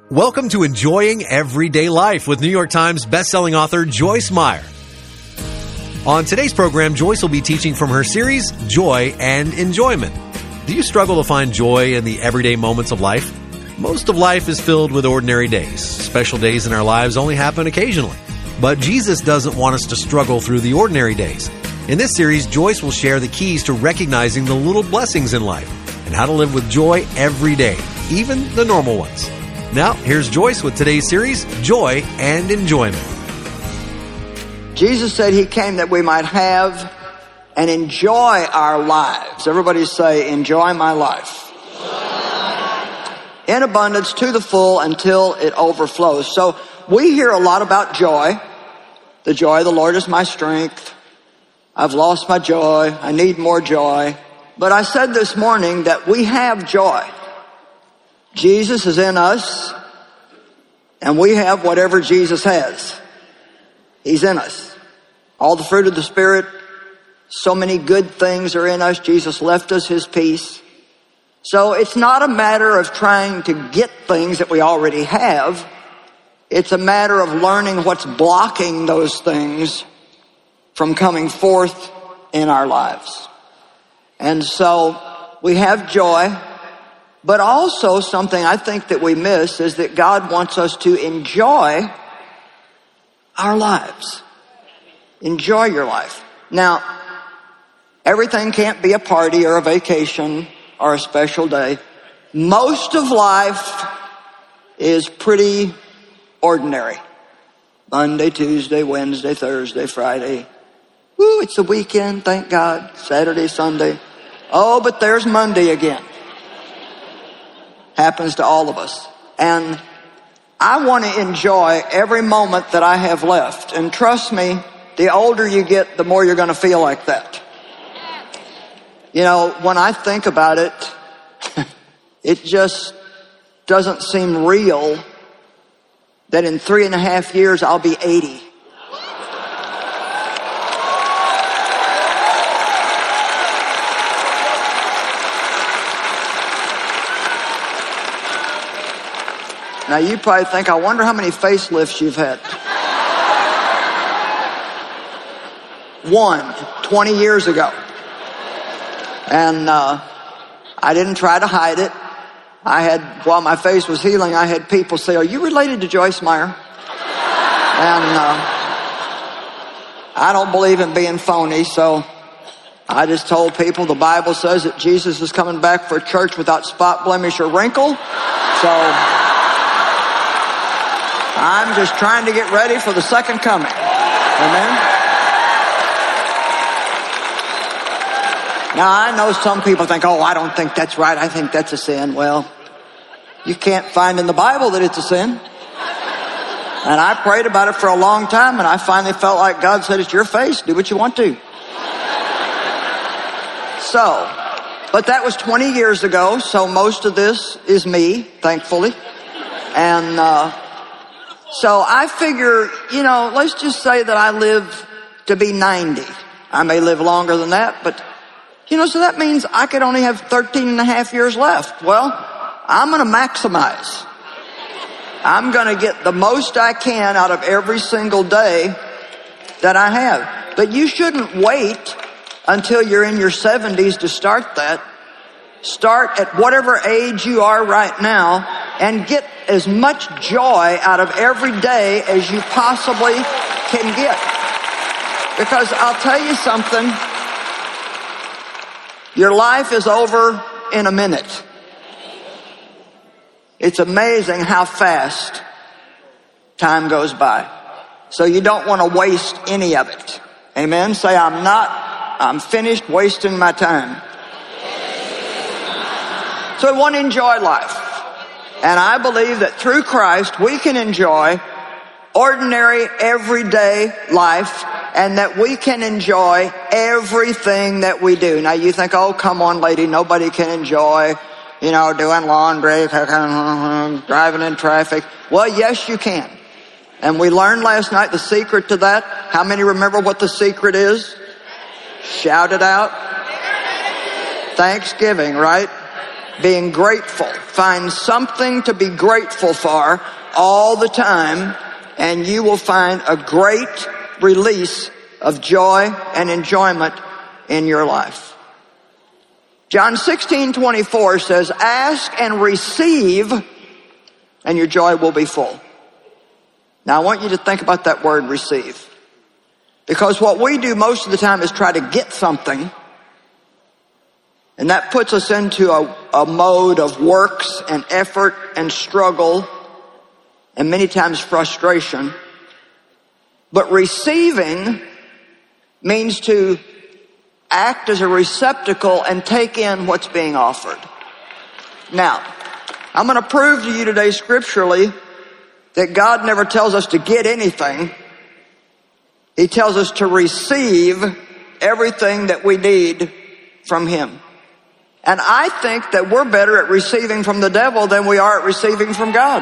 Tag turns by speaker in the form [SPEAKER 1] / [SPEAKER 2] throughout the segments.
[SPEAKER 1] Welcome to Enjoying Everyday Life with New York Times bestselling author Joyce Meyer. On today's program, Joyce will be teaching from her series, Joy and Enjoyment. Do you struggle to find joy in the everyday moments of life? Most of life is filled with ordinary days. Special days in our lives only happen occasionally. But Jesus doesn't want us to struggle through the ordinary days. In this series, Joyce will share the keys to recognizing the little blessings in life and how to live with joy every day, even the normal ones. Now, here's Joyce with today's series, Joy and Enjoyment.
[SPEAKER 2] Jesus said he came that we might have and enjoy our lives. Everybody say, enjoy my life. In abundance, to the full, until it overflows. So we hear a lot about joy. The joy of the Lord is my strength. I've lost my joy. I need more joy. But I said this morning that we have joy. Jesus is in us, and we have whatever Jesus has. He's in us. All the fruit of the Spirit, so many good things are in us. Jesus left us his peace. So it's not a matter of trying to get things that we already have. It's a matter of learning what's blocking those things from coming forth in our lives. And so we have joy. But also something I think that we miss is that God wants us to enjoy our lives. Enjoy your life. Now, everything can't be a party or a vacation or a special day. Most of life is pretty ordinary. Monday, Tuesday, Wednesday, Thursday, Friday. Woo, it's the weekend, thank God. Saturday, Sunday. Oh, but there's Monday again. Happens to all of us. And I want to enjoy every moment that I have left. And trust me, the older you get, the more you're going to feel like that. You know, when I think about it, it just doesn't seem real that in 3.5 years I'll be 80. Now, you probably think, I wonder how many facelifts you've had. 20 years ago. And I didn't try to hide it. While my face was healing, I had people say, are you related to Joyce Meyer? And I don't believe in being phony, so I just told people the Bible says that Jesus is coming back for a church without spot, blemish, or wrinkle. So I'm just trying to get ready for the second coming. Amen. Now, I know some people think, oh, I don't think that's right. I think that's a sin. Well, you can't find in the Bible that it's a sin. And I prayed about it for a long time, and I finally felt like God said, it's your face. Do what you want to. So, but that was 20 years ago, so most of this is me, thankfully. And so I figure, let's just say that I live to be 90. I may live longer than that, but, so that means I could only have 13.5 years left. Well, I'm going to maximize. I'm going to get the most I can out of every single day that I have. But you shouldn't wait until you're in your 70s to start that. Start at whatever age you are right now and get as much joy out of every day as you possibly can get. Because I'll tell you something, your life is over in a minute. It's amazing how fast time goes by. So you don't want to waste any of it. Amen? Say, I'm finished wasting my time. So we want to enjoy life. And I believe that through Christ, we can enjoy ordinary, everyday life, and that we can enjoy everything that we do. Now you think, oh, come on, lady, nobody can enjoy, doing laundry, driving in traffic. Well, yes, you can. And we learned last night the secret to that. How many remember what the secret is? Shout it out. Thanksgiving, right? being grateful. Find something to be grateful for all the time, and you will find a great release of joy and enjoyment in your life. John 16:24 says, ask and receive, and your joy will be full. Now I want you to think about that word receive. Because what we do most of the time is try to get something, and that puts us into a mode of works and effort and struggle and many times frustration. But receiving means to act as a receptacle and take in what's being offered. Now, I'm going to prove to you today scripturally that God never tells us to get anything. He tells us to receive everything that we need from Him. And I think that we're better at receiving from the devil than we are at receiving from God.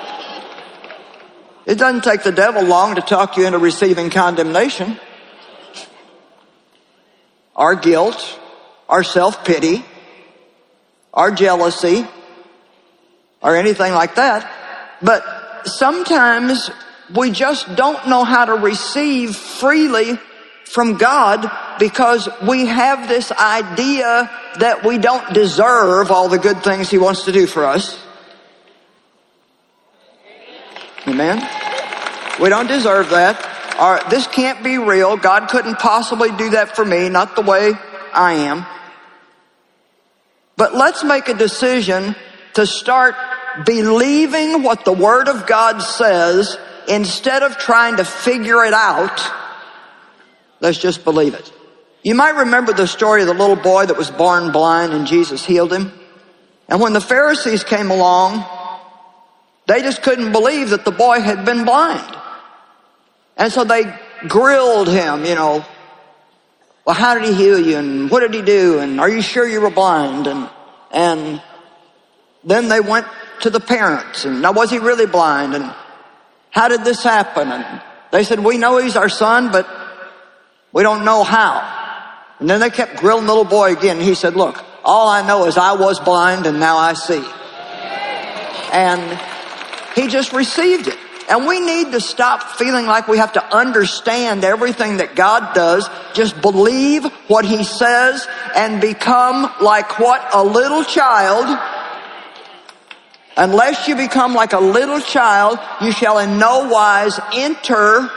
[SPEAKER 2] It doesn't take the devil long to talk you into receiving condemnation, our guilt, our self-pity, our jealousy, or anything like that. But sometimes we just don't know how to receive freely from God because we have this idea that we don't deserve all the good things He wants to do for us. Amen? We don't deserve that. Or this can't be real. God couldn't possibly do that for me, not the way I am. But let's make a decision to start believing what the Word of God says instead of trying to figure it out. Let's just believe it. You might remember the story of the little boy that was born blind and Jesus healed him. And when the Pharisees came along, they just couldn't believe that the boy had been blind. And so they grilled him, well, how did He heal you? And what did He do? And are you sure you were blind? And then they went to the parents. And now, was he really blind? And how did this happen? And they said, we know he's our son, but we don't know how. And then they kept grilling the little boy again. He said, look, all I know is I was blind and now I see. And he just received it. And we need to stop feeling like we have to understand everything that God does. Just believe what He says and become like what? A little child. Unless you become like a little child, you shall in no wise enter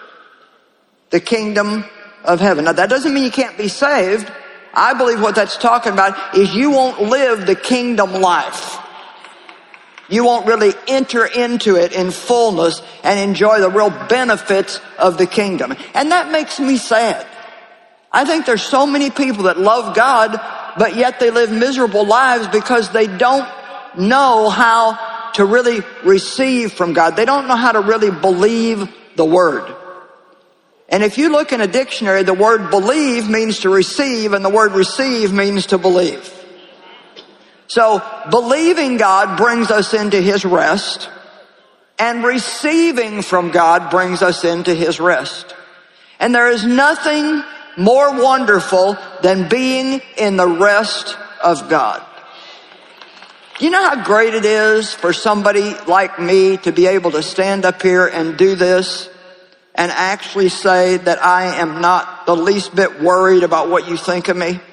[SPEAKER 2] the kingdom of heaven. Now that doesn't mean you can't be saved. I believe what that's talking about is you won't live the kingdom life. You won't really enter into it in fullness and enjoy the real benefits of the kingdom. And that makes me sad. I think there's so many people that love God, but yet they live miserable lives because they don't know how to really receive from God. They don't know how to really believe the Word. And if you look in a dictionary, the word believe means to receive, and the word receive means to believe. So believing God brings us into His rest, and receiving from God brings us into His rest. And there is nothing more wonderful than being in the rest of God. Do you know how great it is for somebody like me to be able to stand up here and do this and actually say that I am not the least bit worried about what you think of me?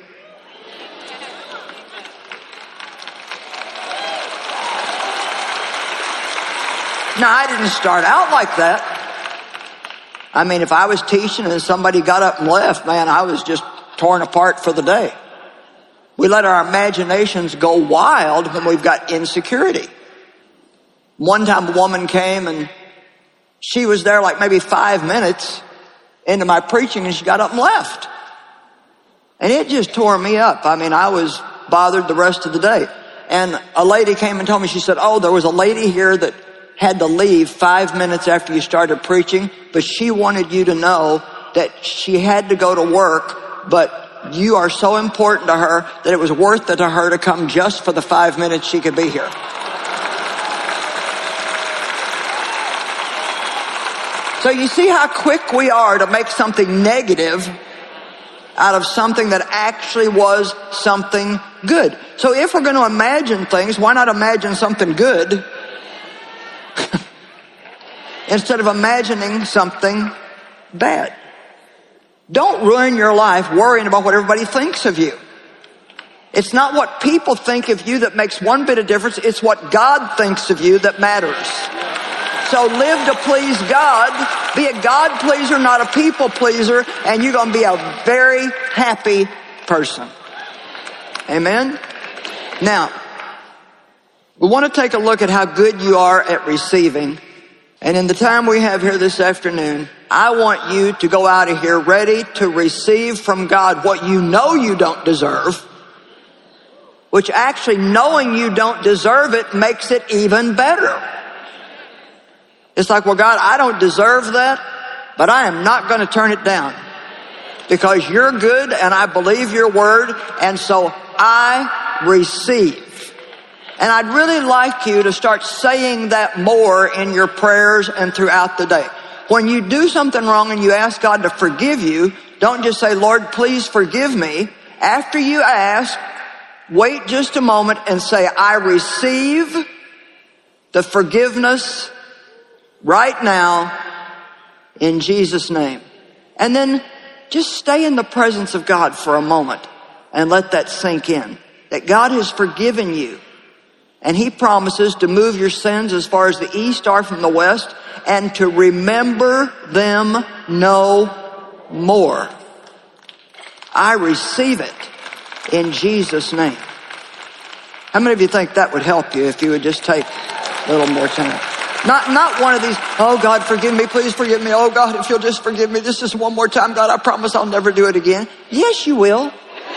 [SPEAKER 2] Now, I didn't start out like that. I mean, if I was teaching and somebody got up and left, man, I was just torn apart for the day. We let our imaginations go wild when we've got insecurity. One time a woman came and she was there like maybe 5 minutes into my preaching and she got up and left. And it just tore me up. I mean, I was bothered the rest of the day. And a lady came and told me, she said, oh, there was a lady here that had to leave 5 minutes after you started preaching, but she wanted you to know that she had to go to work, but you are so important to her that it was worth it to her to come just for the 5 minutes she could be here. So you see how quick we are to make something negative out of something that actually was something good. So if we're going to imagine things, why not imagine something good instead of imagining something bad? Don't ruin your life worrying about what everybody thinks of you. It's not what people think of you that makes one bit of difference. It's what God thinks of you that matters. So live to please God. Be a God pleaser, not a people pleaser, and you're going to be a very happy person. Amen? Now, we want to take a look at how good you are at receiving. And in the time we have here this afternoon, I want you to go out of here ready to receive from God what you know you don't deserve, which actually knowing you don't deserve it makes it even better. It's like, well, God, I don't deserve that, but I am not going to turn it down because you're good and I believe your word, and so I receive. And I'd really like you to start saying that more in your prayers and throughout the day. When you do something wrong and you ask God to forgive you, don't just say, Lord, please forgive me. After you ask, wait just a moment and say, I receive the forgiveness right now in Jesus' name. And then just stay in the presence of God for a moment and let that sink in. That God has forgiven you. And He promises to move your sins as far as the east are from the west and to remember them no more. I receive it in Jesus' name. How many of you think that would help you if you would just take a little more time? Not one of these, oh God, forgive me, please forgive me. Oh God, if you'll just forgive me, this is one more time. God, I promise I'll never do it again. Yes, you will.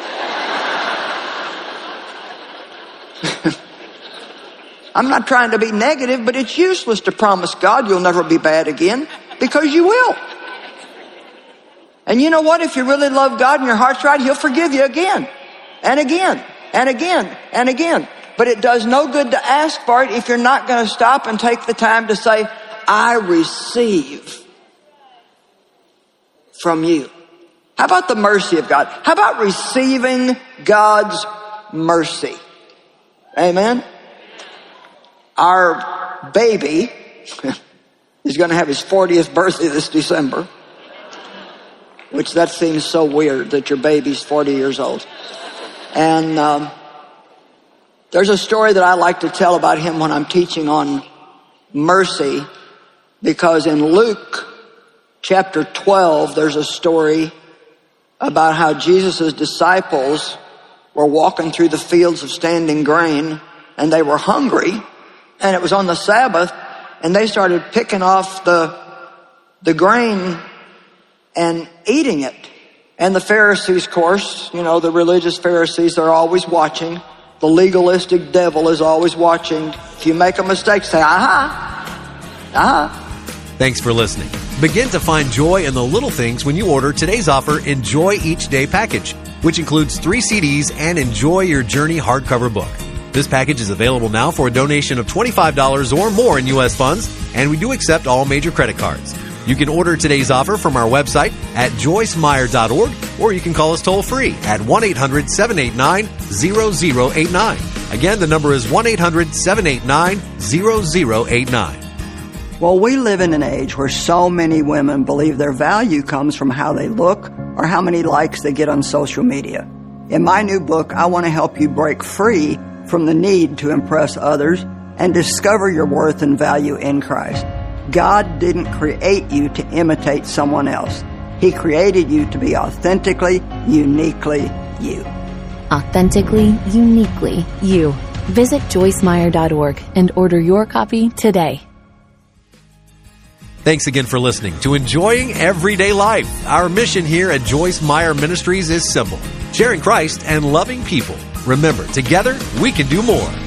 [SPEAKER 2] I'm not trying to be negative, but it's useless to promise God you'll never be bad again, because you will. And you know what? If you really love God and your heart's right, He'll forgive you again and again and again and again. But it does no good to ask for it if you're not going to stop and take the time to say, I receive from you. How about the mercy of God? How about receiving God's mercy? Amen? Our baby is going to have his 40th birthday this December, which that seems so weird that your baby's 40 years old. And there's a story that I like to tell about him when I'm teaching on mercy, because in Luke chapter 12, there's a story about how Jesus' disciples were walking through the fields of standing grain, and they were hungry, and it was on the Sabbath, and they started picking off the grain and eating it. And the Pharisees, of course, you know, the religious Pharisees, are always watching. The legalistic devil is always watching. If you make a mistake, say,
[SPEAKER 1] Thanks for listening. Begin to find joy in the little things when you order today's offer, Enjoy Each Day package, which includes 3 CDs and Enjoy Your Journey hardcover book. This package is available now for a donation of $25 or more in U.S. funds, and we do accept all major credit cards. You can order today's offer from our website at joycemeyer.org, or you can call us toll-free at 1-800-789-0089. Again, the number is 1-800-789-0089.
[SPEAKER 2] Well, we live in an age where so many women believe their value comes from how they look or how many likes they get on social media. In my new book, I want to help you break free from the need to impress others and discover your worth and value in Christ. God didn't create you to imitate someone else. He created you to be authentically, uniquely you.
[SPEAKER 3] Authentically, uniquely you. Visit joycemeyer.org and order your copy today.
[SPEAKER 1] Thanks again for listening to Enjoying Everyday Life. Our mission here at Joyce Meyer Ministries is simple: sharing Christ and loving people. Remember, together we can do more.